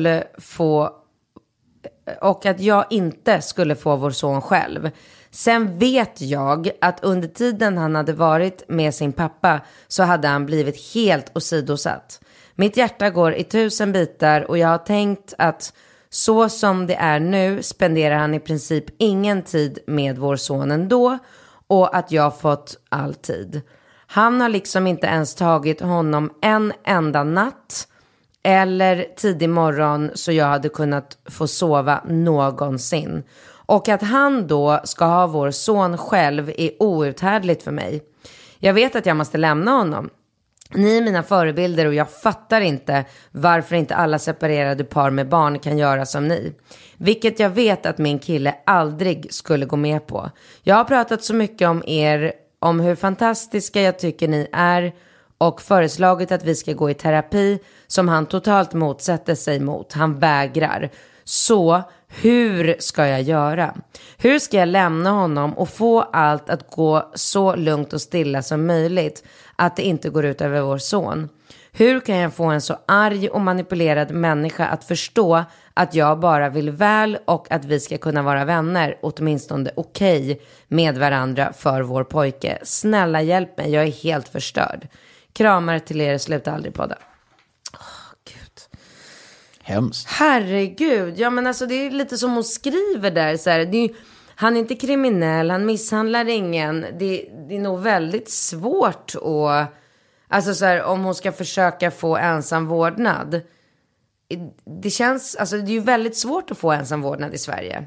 jag inte skulle få vår son själv. Sen vet jag att under tiden han hade varit med sin pappa så hade han blivit helt åsidosatt. Mitt hjärta går i 1000 bitar, och jag har tänkt att så som det är nu spenderar han i princip ingen tid med vår son ändå, och att jag fått all tid. Han har liksom inte ens tagit honom en enda natt eller tidig morgon så jag hade kunnat få sova någonsin. Och att han då ska ha vår son själv är outhärdligt för mig. Jag vet att jag måste lämna honom. Ni är mina förebilder och jag fattar inte varför inte alla separerade par med barn kan göra som ni. Vilket jag vet att min kille aldrig skulle gå med på. Jag har pratat så mycket om er, om hur fantastiska jag tycker ni är, och föreslagit att vi ska gå i terapi som han totalt motsätter sig mot. Han vägrar. Så Hur ska jag göra? Hur ska jag lämna honom och få allt att gå så lugnt och stilla som möjligt att det inte går ut över vår son? Hur kan jag få en så arg och manipulerad människa att förstå att jag bara vill väl och att vi ska kunna vara vänner, åtminstone okej med varandra för vår pojke? Snälla hjälp mig, jag är helt förstörd. Kramar till er, sluta aldrig podda. Gud. Hemskt. Herregud, ja men alltså det är lite som hon skriver där. Så här, det är, han är inte kriminell, han misshandlar ingen. Det är nog väldigt svårt att... Alltså så här, om hon ska försöka få ensam vårdnad. Det känns, alltså det är ju väldigt svårt att få ensam vårdnad i Sverige.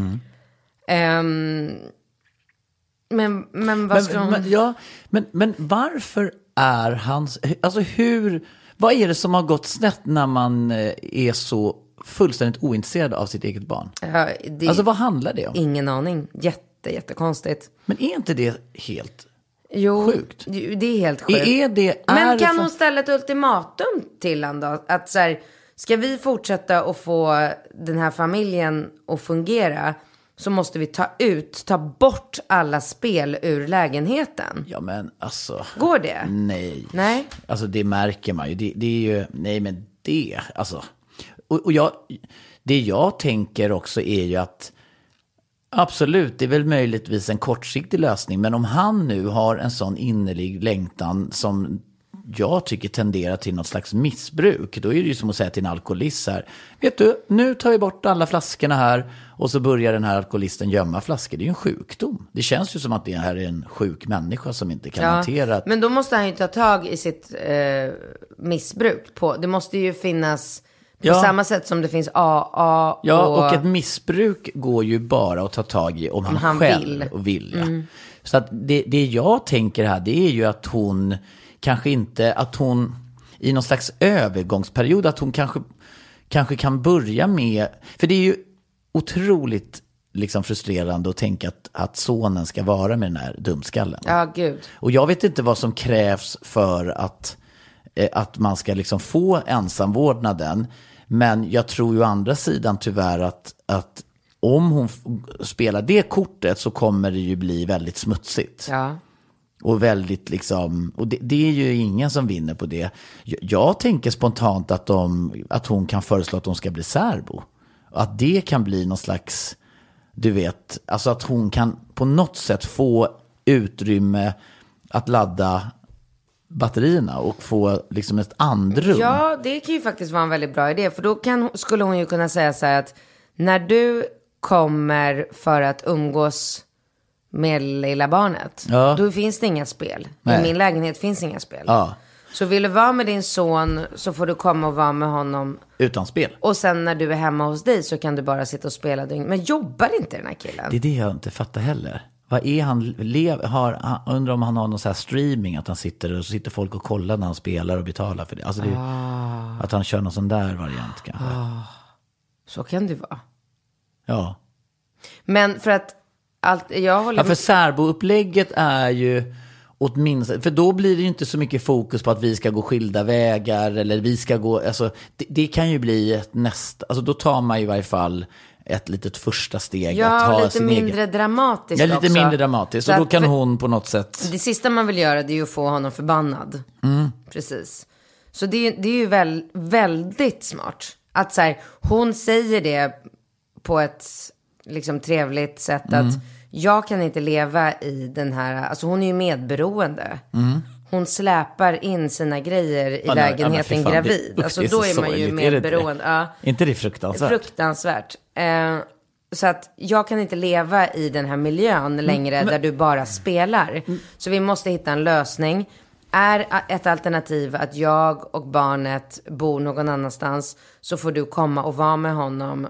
Men vad ska hon... Men varför är hans... Alltså vad är det som har gått snett när man är så fullständigt ointresserad av sitt eget barn? Alltså vad handlar det om? Ingen aning. Jättekonstigt. Men är inte det helt... sjukt. Det är helt sjukt. Men kan hon ställa ett ultimatum till han då? Att så här, ska vi fortsätta att få den här familjen att fungera, så måste vi ta bort alla spel ur lägenheten. Ja men alltså. Går det? Nej. Alltså det märker man ju. Det är ju, nej men det, alltså. Och det jag tänker också är ju att absolut, det är väl möjligtvis en kortsiktig lösning. Men om han nu har en sån innerlig längtan som jag tycker tenderar till något slags missbruk, då är det ju som att säga till en alkoholist här: vet du, nu tar vi bort alla flaskorna här, och så börjar den här alkoholisten gömma flaskor. Det är ju en sjukdom. Det känns ju som att det här är en sjuk människa som inte kan hantera. Men då måste han ju ta tag i sitt missbruk. Det måste ju finnas... På samma sätt som det finns AA. Ja, och ett missbruk går ju bara att ta tag i om han själv vill. Ja. Så att det jag tänker här, det är ju att hon kanske inte, att hon i någon slags övergångsperiod, att hon kanske kan börja med, för det är ju otroligt liksom frustrerande att tänka att sonen ska vara med den här dumskallen. Ja, gud. Och jag vet inte vad som krävs för att man ska liksom få ensamvårdnaden. Men jag tror ju å andra sidan tyvärr att om hon spelar det kortet så kommer det ju bli väldigt smutsigt. Ja. Och väldigt liksom, och det är ju ingen som vinner på det. Jag tänker spontant att hon kan föreslå att hon ska bli särbo. Att det kan bli någon slags, du vet, alltså att hon kan på något sätt få utrymme att ladda batterierna och få liksom ett andrum. Ja, det kan ju faktiskt vara en väldigt bra idé. För då skulle hon ju kunna säga så här att när du kommer för att umgås med lilla barnet, då finns det inga spel. Nej. I min lägenhet finns inga spel. Ja. Så vill du vara med din son så får du komma och vara med honom utan spel. Och sen när du är hemma hos dig så kan du bara sitta och spela. Men jobbar inte den här killen? Det är det jag inte fattar heller. Vad är han undrar om han har någon så här streaming, att han sitter folk och kollar när han spelar och betalar för det. Alltså det att han kör någon sån där variant kanske. Så kan det vara. Ja. Men för att för särboupplägget är ju åtminstone, för då blir det ju inte så mycket fokus på att vi ska gå skilda vägar eller vi ska gå, alltså det kan ju bli ett nästa, alltså då tar man ju i varje fall ett litet första steg att ha lite mindre dramatiskt. Ja, lite mindre dramatiskt. Så och då kan hon på något sätt... Det sista man vill göra, det är ju att få honom förbannad. Precis. Så det är ju väldigt smart. Att så här, hon säger det på ett liksom trevligt sätt att jag kan inte leva i den här... Alltså hon är ju medberoende. Hon släpar in sina grejer i lägenheten gravid. Alltså då är man ju medberoende. Ja. Inte det fruktansvärt? Fruktansvärt. Så att jag kan inte leva i den här miljön längre där du bara spelar. Så vi måste hitta en lösning. Är ett alternativ att jag och barnet bor någon annanstans, så får du komma och vara med honom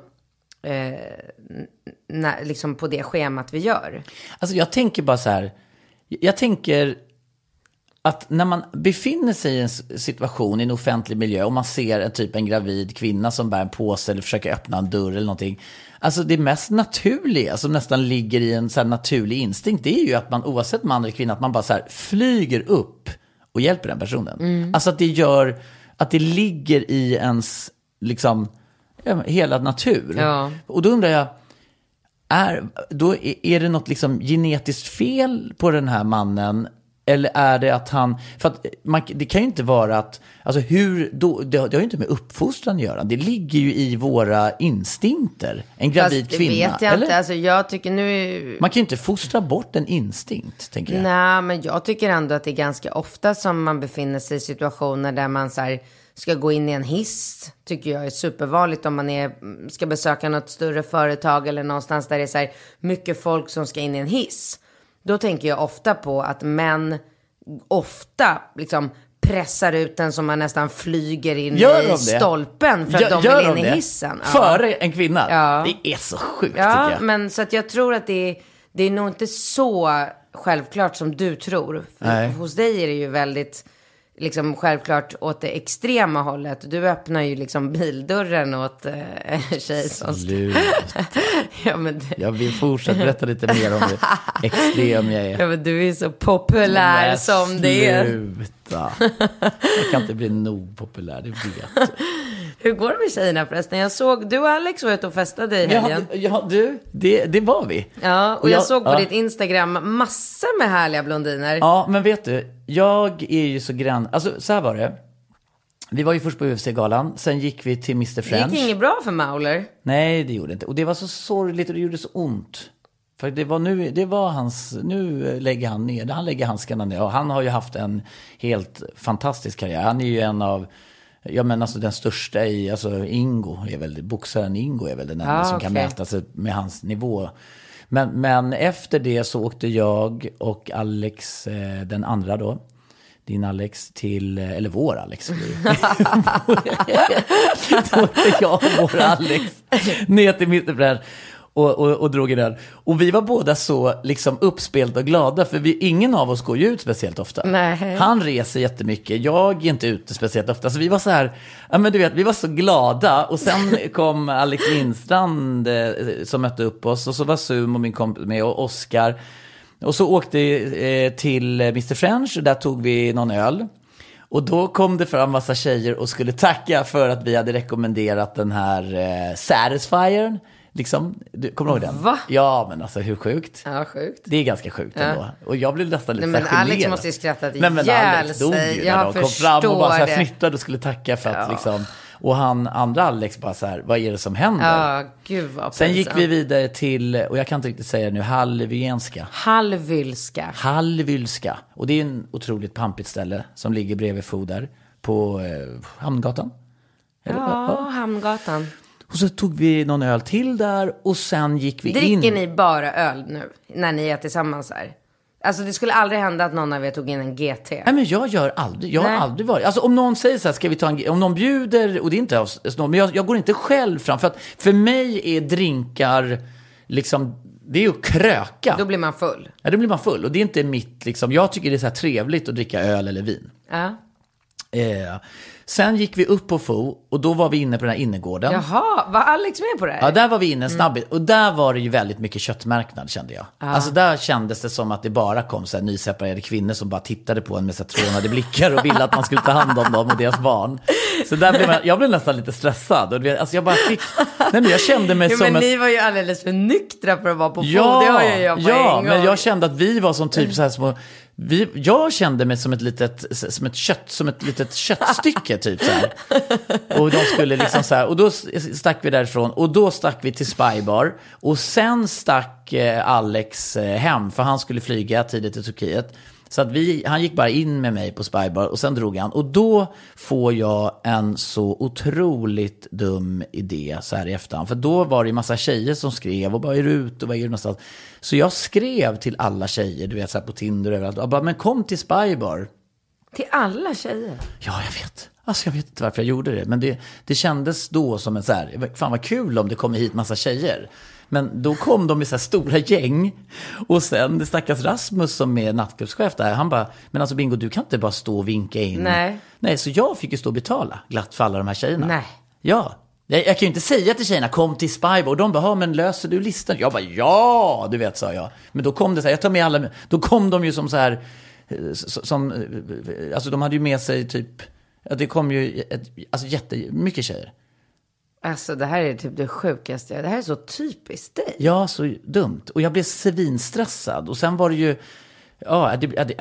liksom på det schemat vi gör. Alltså jag tänker bara så här. Jag tänker att när man befinner sig i en situation i en offentlig miljö och man ser en gravid kvinna som bär en påse eller försöker öppna en dörr eller någonting. Alltså det mest naturliga som nästan ligger i en så här naturlig instinkt, det är ju att man, oavsett man eller kvinna, att man bara så här flyger upp och hjälper den personen. Alltså att det gör att det ligger i ens liksom hela natur. Ja. Och då undrar jag, är det något liksom genetiskt fel på den här mannen? Eller är det att han... För att det kan ju inte vara att... Alltså det har ju inte med uppfostran att göra. Det ligger ju i våra instinkter. En gravid kvinna. Det vet jag inte. Alltså, jag tycker man kan ju inte fostra bort en instinkt, tänker jag. Nej, men jag tycker ändå att det är ganska ofta som man befinner sig i situationer där man så här, ska gå in i en hiss. Tycker jag är supervanligt om man ska besöka något större företag eller någonstans där det är så här mycket folk som ska in i en hiss. Då tänker jag ofta på att män ofta liksom pressar ut den som man nästan flyger in i stolpen för att de vill in i hissen. Ja. Före en kvinna? Ja. Det är så sjukt, tycker jag. Men så att jag tror att det är nog inte så självklart som du tror. Hos dig är det ju väldigt liksom självklart åt det extrema hållet. Du öppnar ju liksom bildörren åt en tjej som... Ja, men jag vill fortsätta berätta lite mer om det extrem jag är. Ja, men du är så populär som det är. Sluta. Jag kan inte bli nog populär, det vet. Hur går det med tjejerna förresten? Jag såg, du och Alex var ute och festade i helgen. Ja, det var vi. Ja, och jag såg på ditt Instagram massor med härliga blondiner. Ja, men vet du, jag är ju så grann... Alltså, så här var det. Vi var ju först på UFC-galan, sen gick vi till Mr. French. Det gick inget bra för Mauler. Nej, det gjorde inte. Och det var så sorgligt och det gjorde så ont. För det var hans... Nu lägger han ner, han lägger handskarna ner. Och han har ju haft en helt fantastisk karriär. Han är ju en av... Ja, men alltså den största boxaren Ingo är väl den enda som kan mäta sig med hans nivå. Men efter det så åkte jag och Alex, den andra då, din Alex eller vår Alex. Då åkte jag och vår Alex ner till Mr. French och drog i den. Och vi var båda så liksom uppspelta och glada, för ingen av oss går ju ut speciellt ofta. Nej. Han reser jättemycket, jag är inte ute speciellt ofta. Så vi var så här, ja men du vet, vi var så glada. Och sen kom Alex Lindstrand som mötte upp oss. Och så var Sum och min kompis med och Oscar. Och så åkte till Mr. French, och där tog vi någon öl. Och då kom det fram massa tjejer och skulle tacka för att vi hade rekommenderat den här Satisfyern. Liksom, kommer du ihåg den? Va? Ja, men alltså hur sjukt? Ja, sjukt. Det är ganska sjukt ändå. Och jag blev nästan lite men generad. Alex måste ju skratta ihjäl Alex dog ju när de kom fram och bara så här det. fnittade och skulle tacka för att liksom... Och andra Alex bara så här, vad är det som händer? Ja, gud vad pinsamt. Sen gick vi vidare till, och jag kan inte riktigt säga nu, Hallwylska. Och det är en otroligt pampigt ställe som ligger bredvid Foder på Hamngatan. Hamngatan. Och så tog vi någon öl till där och sen gick vi in. Dricker ni bara öl nu när ni är tillsammans här? Alltså det skulle aldrig hända att någon av er tog in en GT. Nej, men jag har aldrig varit. Alltså om någon säger så här, ska vi ta om någon bjuder, och det är inte men jag går inte själv fram, för att för mig är drinkar liksom, det är ju att kröka. Då blir man full. Ja, då blir man full, och det är inte mitt liksom, jag tycker det är så här trevligt att dricka öl eller vin. Ja. Sen gick vi upp på Fo, och då var vi inne på den här innergården. Jaha, var Alex med på det här? Ja, där var vi inne snabbigt. Och där var det ju väldigt mycket köttmarknad, kände jag. Alltså där kändes det som att det bara kom så här nyseparerade kvinnor som bara tittade på en med så trånade blickar och ville att man skulle ta hand om dem och deras barn. Så där blev jag blev nästan lite stressad. Och alltså jag bara fick... Nej, men jag kände mig som men ni var ju alldeles för nyktra för att vara på Fo. Det har ju jag på en gång. Men jag kände att vi var som typ så här små... Jag kände mig som ett litet köttstycke typ så här. Och de skulle liksom så här, och då stack vi därifrån, och då stack vi till Spybar, och sen stack Alex hem, för han skulle flyga tidigt till Turkiet. Så att han gick bara in med mig på Spybar, och sen drog han. Och då får jag en så otroligt dum idé så här i efterhand. För då var det ju massa tjejer som skrev, och bara är du ute och vad är du någonstans? Så jag skrev till alla tjejer, du vet så här på Tinder och överallt. Och bara, men kom till Spybar. Till alla tjejer? Ja, jag vet. Alltså jag vet inte varför jag gjorde det. Men det kändes då som en så här, fan vad kul om det kommer hit massa tjejer. Men då kom de i så här stora gäng. Och sen det stackars Rasmus som är nattklubbschef där, han bara, men alltså Bingo, du kan inte bara stå och vinka in. Nej, så jag fick ju stå och betala glatt för alla de här tjejerna. Nej. Ja. Jag kan ju inte säga till tjejerna, kom till Spybar. Och de bara, men löser du listan? Jag bara, ja, du vet, sa jag. Men då kom det så här, jag tar med alla. Då kom de ju som så här, alltså de hade ju med sig typ, det kom ju jättemycket tjejer. Alltså det här är typ det sjukaste. Det här är så typiskt dig. Ja, så dumt. Och jag blev svinstressad. Och sen var det ju... Ja,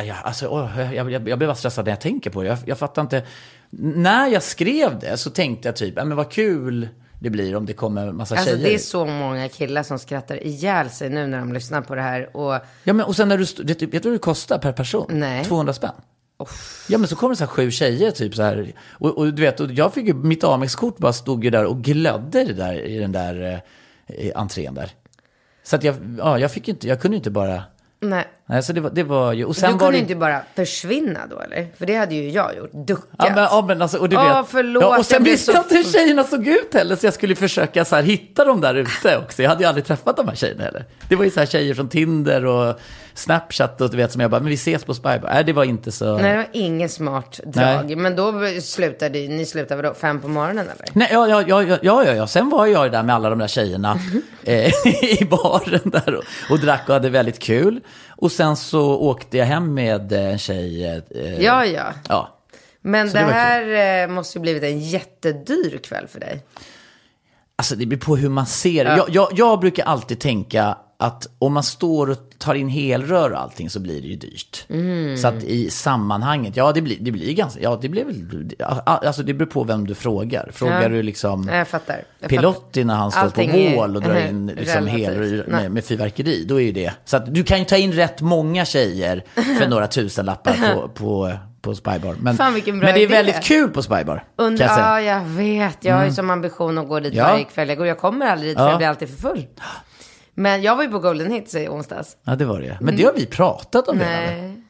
jag blev bara stressad när jag tänker på det. Jag fattar inte... När jag skrev det så tänkte jag typ, men vad kul det blir om det kommer en massa tjejer. Det är så många killar som skrattar ihjäl sig nu när de lyssnar på det här. Och sen när vet du det kostar per person? Nej. 200 spänn. Ja, men så kommer det så här 7 tjejer typ så här. Och du vet, och jag fick ju, mitt Amex-kort bara stod ju där och glödde det där i den där entrén där. Så att jag kunde inte bara... Nej, så det var ju... Och sen du kunde inte bara försvinna då, eller? För det hade ju jag gjort, duckat. Men alltså, och du vet... förlåt. Ja, och sen visste jag inte hur tjejerna såg ut heller, så jag skulle försöka så här hitta dem där ute också. Jag hade ju aldrig träffat de här tjejerna heller. Det var ju så här tjejer från Tinder och Snapchat och du vet, som jag bara, men vi ses på Spybar. Nej, det var inte så... Nej, det var ingen smart drag. Nej. Men då slutade ni vadå, 5 på morgonen eller? Nej, ja. Sen var jag där med alla de där tjejerna i baren där och drack och hade väldigt kul. Och sen så åkte jag hem med en tjej. Ja. Men så det här måste ju blivit en jättedyr kväll för dig. Alltså det beror på hur man ser det. Jag brukar alltid tänka att om man står och tar in helrör och allting så blir det ju dyrt. Så att i sammanhanget, det blir ganska, det blir väl, alltså det beror på vem du frågar. Frågar du liksom jag fattar. Pilotti när han står allting på Wall och drar in liksom helrör med fyrverkeri, då är ju det. Så att du kan ju ta in rätt många tjejer för några tusenlappar på Spybar. Men det är väldigt kul på Spybar. Jag vet. Jag har ju som ambition att gå dit varje kväll. Jag kommer aldrig dit för jag blir alltid för full. Men jag var ju på Golden Hits i onsdags. Ja, det var det. Men det har vi pratat om redan.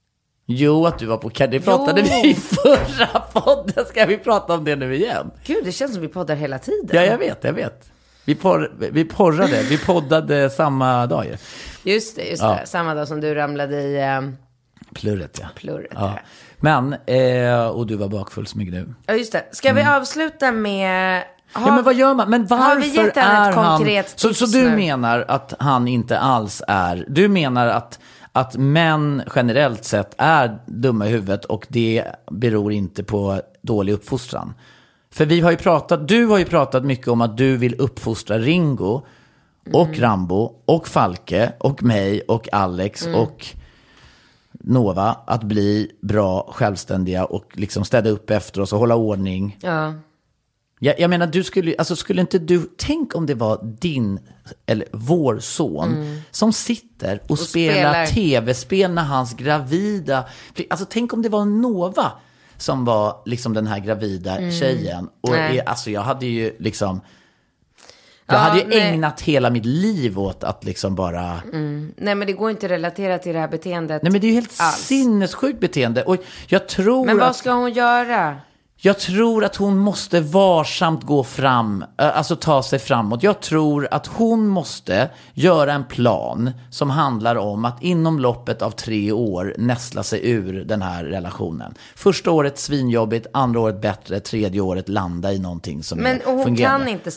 Jo, att du var på... Det pratade vi i förra podden. Ska vi prata om det nu igen? Gud, det känns som vi poddar hela tiden. Ja, jag vet. Vi porrade. Vi poddade samma dag ju. Just det. Samma dag som du ramlade i... Plurret, ja. Plurret, Men, och du var bakfull som nu. Ja, just det. Ska vi avsluta med... men vad gör man? Men varför är han... Så du menar att han inte alls är... Du menar att män generellt sett är dumma i huvudet och det beror inte på dålig uppfostran. För du har ju pratat mycket om att du vill uppfostra Ringo och Rambo och Falke och mig och Alex och Nova att bli bra, självständiga och liksom städa upp efter oss och hålla ordning. Ja. Jag menar, skulle inte du... Tänk om det var din, eller vår son som sitter och spelar tv-spel när hans gravida... Alltså tänk om det var Nova som var liksom den här gravida tjejen. Och jag hade ju liksom... Jag hade ju ägnat hela mitt liv åt att liksom bara... Nej, men det går inte att relatera till det här beteendet. Nej, men det är ju helt sinnessjukt beteende. Och jag tror men vad ska hon göra? Jag tror att hon måste varsamt gå fram, alltså ta sig framåt. Jag tror att hon måste göra en plan som handlar om att inom loppet av 3 år nästla sig ur den här relationen. Första året svinjobbigt, andra året bättre, tredje året landa i någonting som är fungerande. Men hon kan inte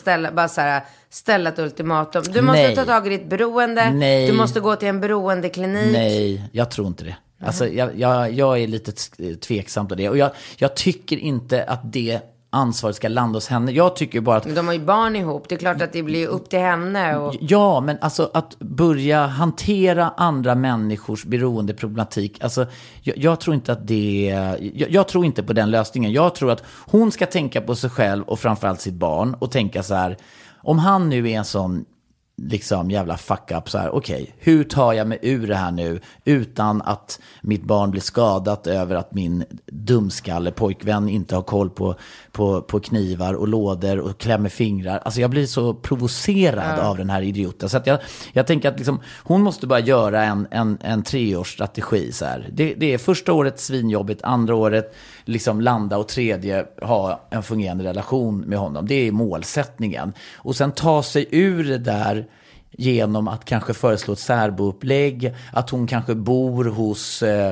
ställa ett ultimatum. Du måste ta tag i ditt beroende. Nej. Du måste gå till en beroendeklinik. Nej, jag tror inte det. Alltså, jag är lite tveksam på det. Och jag tycker inte att det ansvaret ska landa hos henne. Jag tycker bara att... Men de har ju barn ihop. Det är klart att det blir upp till henne. Och... Ja, men alltså att börja hantera andra människors beroendeproblematik. Alltså, jag tror inte att det... Jag tror inte på den lösningen. Jag tror att hon ska tänka på sig själv och framförallt sitt barn. Och tänka så här, om han nu är en sån... liksom jävla fuck up så här, okej, hur tar jag mig ur det här nu utan att mitt barn blir skadat över att min dumskalle pojkvän inte har koll på knivar och lådor och klämmer fingrar. Alltså jag blir så provocerad av den här idioten. Så att jag tänker att liksom, hon måste bara göra en 3-årsstrategi så här. Det är första året svinjobbigt, andra året liksom landa och tredje ha en fungerande relation med honom. Det är målsättningen. Och sen ta sig ur det där genom att kanske föreslå ett särboupplägg, att hon kanske bor hos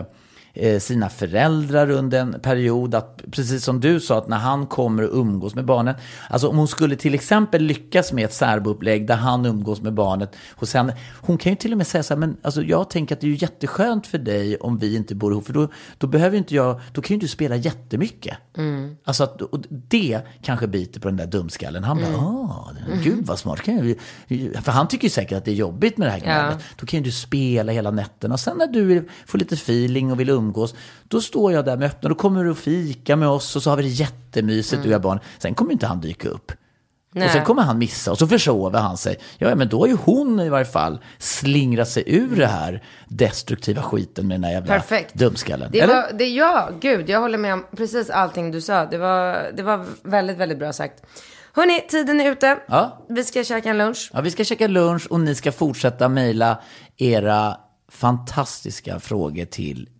sina föräldrar under en period, att precis som du sa, att när han kommer och umgås med barnen, alltså om hon skulle till exempel lyckas med ett särboupplägg där han umgås med barnet hos henne, hon kan ju till och med säga så här, men alltså jag tänker att det är ju jätteskönt för dig om vi inte bor ihop, för då behöver inte jag, då kan ju du spela jättemycket. Alltså att, och det kanske biter på den där dumskallen. Han bara, gud vad smart, för han tycker ju säkert att det är jobbigt med det här gnället. Då kan ju du spela hela nätten, och sen när du får lite feeling och vill umgås, då står jag där med öppna, då kommer du och fika med oss och så har vi det jättemysigt du och barn. Sen kommer inte han dyka upp. Nej. Och sen kommer han missa och så försover han sig. Ja, men då är ju hon i varje fall slingrat sig ur det här destruktiva skiten med den här jävla dumskallen. Jag håller med om precis allting du sa. Det var väldigt, väldigt bra sagt. Hörrni, tiden är ute. Ja. Vi ska käka en lunch. Ja, vi ska käka lunch och ni ska fortsätta mejla era fantastiska frågor till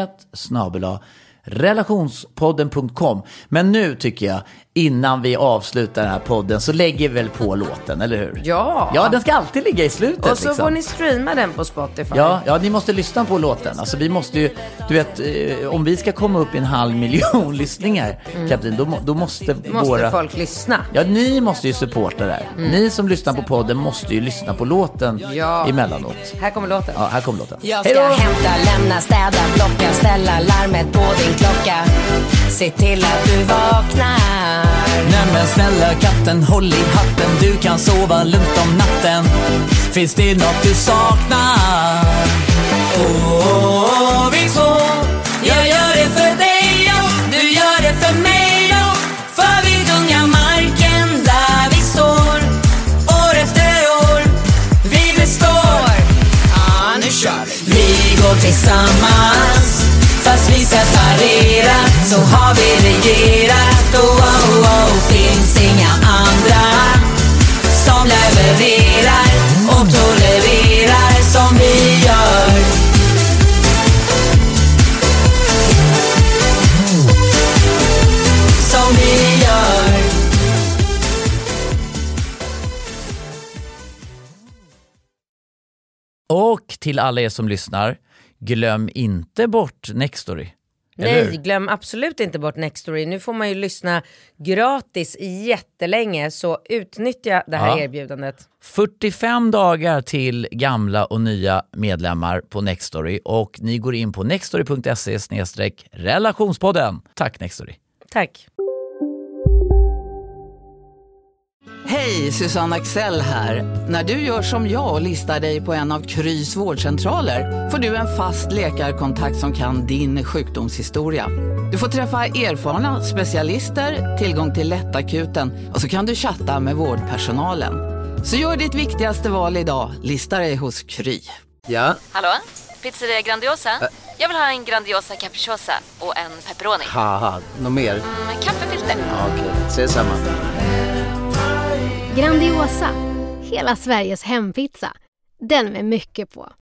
binkat@relationspodden.com. Men nu tycker jag, innan vi avslutar den här podden, så lägger vi väl på låten, eller hur? Ja, den ska alltid ligga i slutet. Och så får ni streama den på Spotify. Ja, ni måste lyssna på låten. Alltså vi måste ju, du vet, om vi ska komma upp i 500 000 lyssningar, Katrin, då måste folk lyssna. Ja, ni måste ju supporta det här. Ni som lyssnar på podden måste ju lyssna på låten emellanåt. Här kommer låten. Ja, här kommer låten. Jag ska hämta, lämna, städa, plocka, ställa larmet på din klocka. Se till att du vaknar. Nej men snälla katten, håll i hatten. Du kan sova lugnt om natten. Finns det något du saknar? Visst, jag gör det för dig och du gör det för mig då. För vi gungar marken där vi står. År efter år, vi består. Nu kör vi. Vi går tillsammans, fast vi separerat, så har vi regerat. Finns inga andra som levererar och tolererar som vi gör. Som vi gör. Och till alla er som lyssnar, glöm inte bort Nextory. Nej, glöm absolut inte bort Nextory. Nu får man ju lyssna gratis jättelänge, så utnyttja det här erbjudandet. 45 dagar till gamla och nya medlemmar på Nextory, och ni går in på nextory.se/relationspodden. Tack Nextory. Tack. Hej, Susanne Axel här. När du gör som jag och listar dig på en av Krys vårdcentraler får du en fast läkarkontakt som kan din sjukdomshistoria. Du får träffa erfarna specialister, tillgång till lättakuten och så kan du chatta med vårdpersonalen. Så gör ditt viktigaste val idag, lista dig hos Kry. Ja? Hallå? Pizzeria Grandiosa? Jag vill ha en Grandiosa capriciosa och en pepperoni. Haha, något mer? Kaffefilter. Ja, okej, ses samma. Grandiosa, hela Sveriges hempizza. Den med mycket på.